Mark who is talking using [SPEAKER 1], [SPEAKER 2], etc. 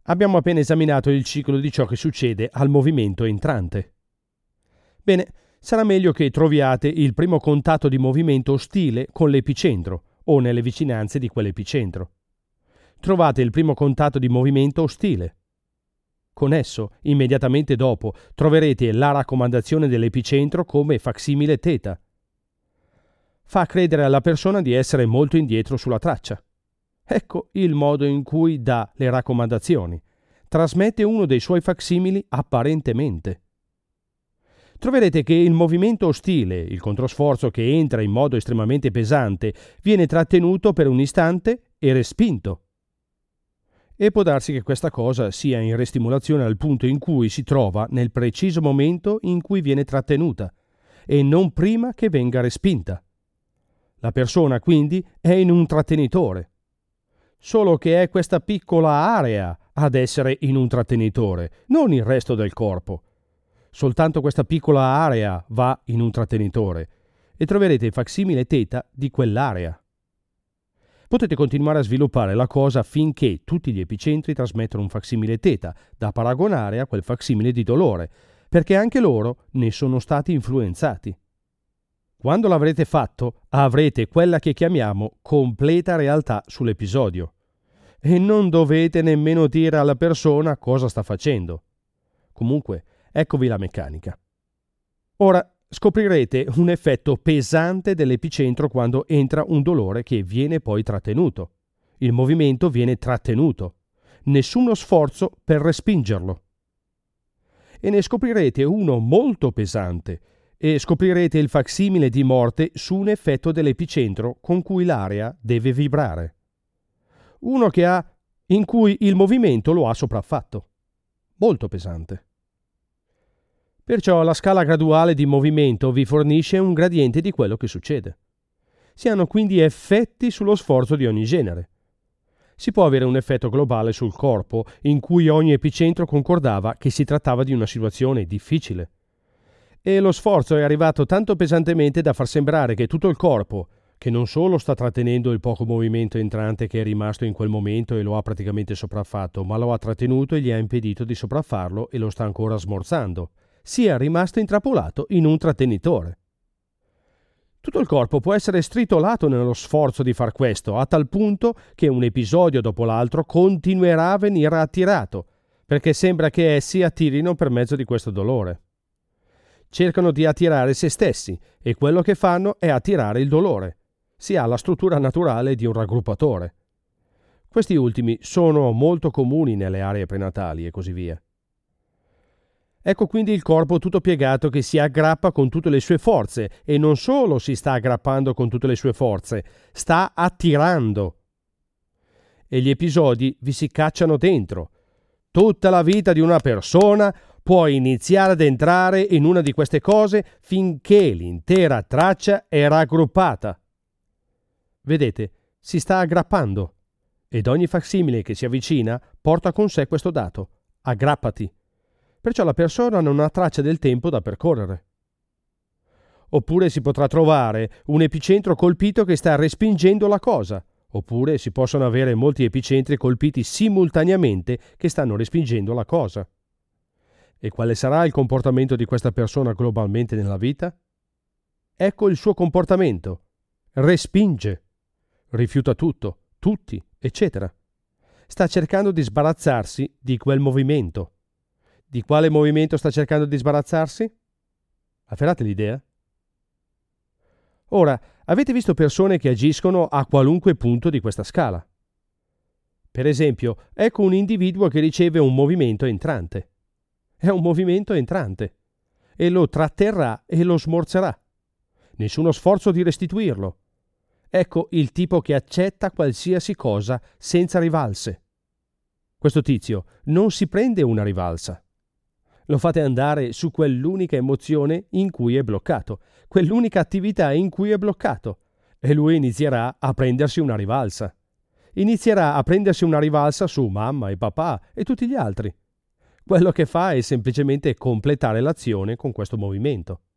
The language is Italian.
[SPEAKER 1] Abbiamo appena esaminato il ciclo di ciò che succede al movimento entrante. Bene, sarà meglio che troviate il primo contatto di movimento ostile con l'epicentro o nelle vicinanze di quell'epicentro. Trovate il primo contatto di movimento ostile. Con esso, immediatamente dopo, troverete la raccomandazione dell'epicentro come facsimile θ. Fa credere alla persona di essere molto indietro sulla traccia. Ecco il modo in cui dà le raccomandazioni. Trasmette uno dei suoi facsimili apparentemente. Troverete che il movimento ostile, il controsforzo che entra in modo estremamente pesante, viene trattenuto per un istante e respinto. E può darsi che questa cosa sia in restimolazione al punto in cui si trova nel preciso momento in cui viene trattenuta, e non prima che venga respinta. La persona quindi è in un trattenitore. Solo che è questa piccola area ad essere in un trattenitore, non il resto del corpo. Soltanto questa piccola area va in un trattenitore e troverete il facsimile θ di quell'area. Potete continuare a sviluppare la cosa finché tutti gli epicentri trasmettono un facsimile θ da paragonare a quel facsimile di dolore, perché anche loro ne sono stati influenzati. Quando l'avrete fatto, avrete quella che chiamiamo completa realtà sull'episodio e non dovete nemmeno dire alla persona cosa sta facendo. Comunque, eccovi la meccanica. Ora scoprirete un effetto pesante dell'epicentro quando entra un dolore che viene poi trattenuto. Il movimento viene trattenuto. Nessuno sforzo per respingerlo. E ne scoprirete uno molto pesante e scoprirete il facsimile di morte su un effetto dell'epicentro con cui l'area deve vibrare. Uno in cui il movimento lo ha sopraffatto. Molto pesante. Perciò la scala graduale di movimento vi fornisce un gradiente di quello che succede. Si hanno quindi effetti sullo sforzo di ogni genere. Si può avere un effetto globale sul corpo, in cui ogni epicentro concordava che si trattava di una situazione difficile. E lo sforzo è arrivato tanto pesantemente da far sembrare che tutto il corpo, che non solo sta trattenendo il poco movimento entrante che è rimasto in quel momento e lo ha praticamente sopraffatto, ma lo ha trattenuto e gli ha impedito di sopraffarlo e lo sta ancora smorzando, sia rimasto intrappolato in un trattenitore. Tutto il corpo può essere stritolato nello sforzo di far questo, a tal punto che un episodio dopo l'altro continuerà a venire attirato, perché sembra che essi attirino per mezzo di questo dolore. Cercano di attirare se stessi e quello che fanno è attirare il dolore. Si ha la struttura naturale di un raggruppatore. Questi ultimi sono molto comuni nelle aree prenatali e così via. Ecco quindi il corpo tutto piegato che si aggrappa con tutte le sue forze e non solo si sta aggrappando con tutte le sue forze, sta attirando. E gli episodi vi si cacciano dentro. Tutta la vita di una persona può iniziare ad entrare in una di queste cose finché l'intera traccia è raggruppata. Vedete, si sta aggrappando ed ogni facsimile che si avvicina porta con sé questo dato: aggrappati. Perciò la persona non ha traccia del tempo da percorrere. Oppure si potrà trovare un epicentro colpito che sta respingendo la cosa, oppure si possono avere molti epicentri colpiti simultaneamente che stanno respingendo la cosa. E quale sarà il comportamento di questa persona globalmente nella vita? Ecco il suo comportamento. Respinge, rifiuta tutto, tutti, eccetera. Sta cercando di sbarazzarsi di quel movimento. Di quale movimento sta cercando di sbarazzarsi? Afferrate l'idea? Ora, avete visto persone che agiscono a qualunque punto di questa scala. Per esempio, ecco un individuo che riceve un movimento entrante. È un movimento entrante e lo tratterrà e lo smorzerà. Nessuno sforzo di restituirlo. Ecco il tipo che accetta qualsiasi cosa senza rivalse. Questo tizio non si prende una rivalsa. Lo fate andare su quell'unica emozione in cui è bloccato, quell'unica attività in cui è bloccato, e lui inizierà a prendersi una rivalsa. Inizierà a prendersi una rivalsa su mamma e papà e tutti gli altri. Quello che fa è semplicemente completare l'azione con questo movimento.